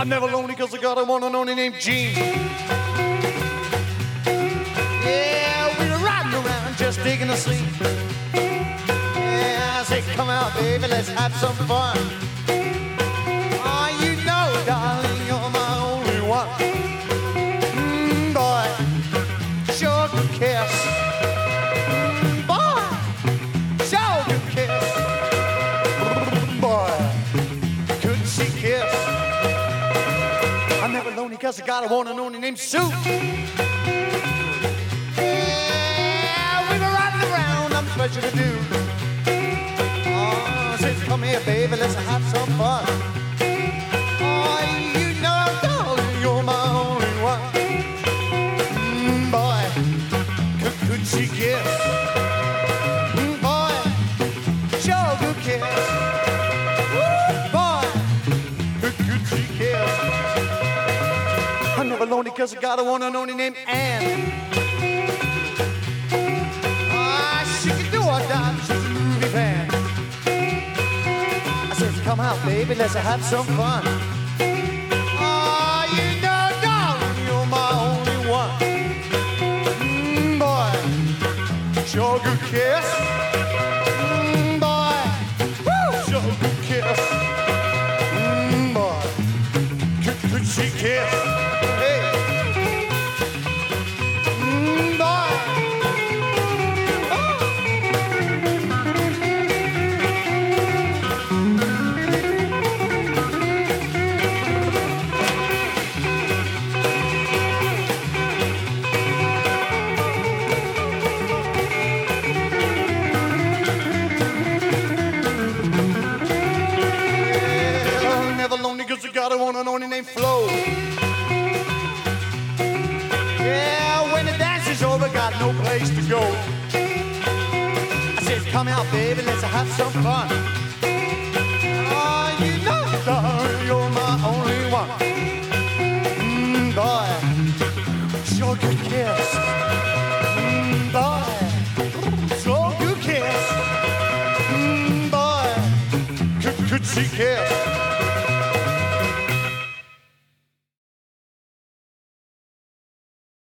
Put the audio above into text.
I'm never lonely because I got a one and only named Gene. Yeah, we were riding around just digging a scene. Yeah, I say, come out, baby, let's have some fun. Oh, you know, darling, you're my only one. Boy, sure good kiss. Boy, sure good kiss. Boy, could she kiss? I'm never lonely because I got a one and only named Sue. Yeah, we were riding around, I'm special to do. Oh, says, come here, baby, let's have some fun. Oh, you know, darling, you're my only one. Boy, could she kiss? Boy, sure good kiss. Boy, could she kiss? I'm never lonely because I got a one and only named Anne. Ah, she can do or die, she's a movie fan. I said, come out, baby, let's have some fun. Ah, you know, darling, you're my only one. Boy, sure good kiss. Boy, woo, sure good kiss. Boy, could she kiss? Hey, boy. Yeah, never lonely 'cause I got a one and only named Flo. Yeah, when the dance is over, got no place to go. I said, come out, baby, let's have some fun. Oh, you know, darling, you're my only one. Boy, sure good kiss. Boy, sure good kiss. Boy, could she kiss?